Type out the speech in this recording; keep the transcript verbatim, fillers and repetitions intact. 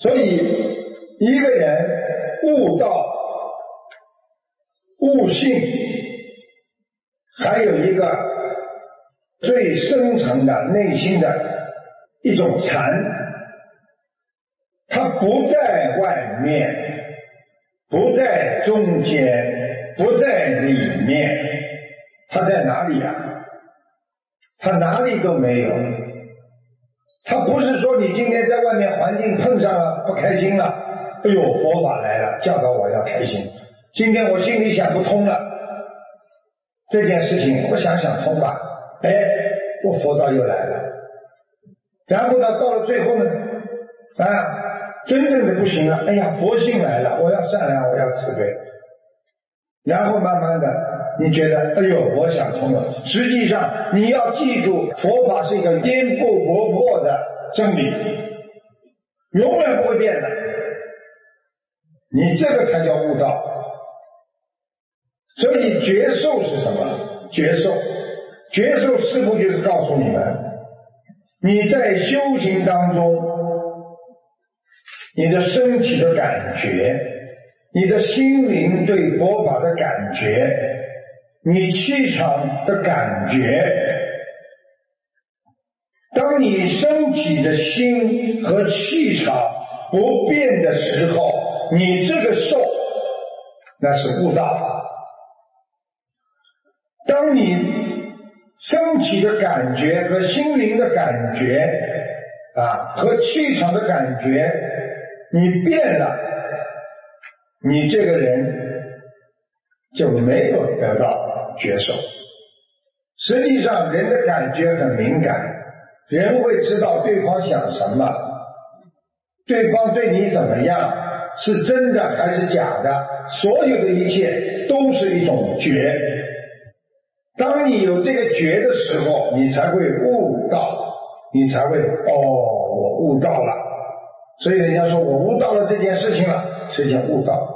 所以一个人悟道、悟性，还有一个最深层的内心的一种禅，它不在外面，不在中间，不在里面，它在哪里啊？它哪里都没有。它不是说你今天在外面环境碰上了不开心了，哎呦，佛法来了，教导我要开心。今天我心里想不通了，这件事情我想想通吧，哎，我佛道又来了。然后呢，到了最后呢，啊，真正的不行了，哎呀，佛性来了，我要善良，我要慈悲。然后慢慢的你觉得哎呦我想通了，实际上你要记住，佛法是一个颠覆不破的真理，永远不会变的，你这个才叫悟道。所以觉受是什么？觉受觉受师父就是告诉你们，你在修行当中，你的身体的感觉，你的心灵对佛法的感觉，你气场的感觉，当你身体的心和气场不变的时候，你这个受那是悟道。当你身体的感觉和心灵的感觉啊，和气场的感觉你变了，你这个人就没有得到觉受。实际上人的感觉很敏感，人会知道对方想什么，对方对你怎么样，是真的还是假的，所有的一切都是一种觉。当你有这个觉的时候，你才会悟道，你才会哦，我悟道了。所以人家说我悟到了这件事情了，是件悟道。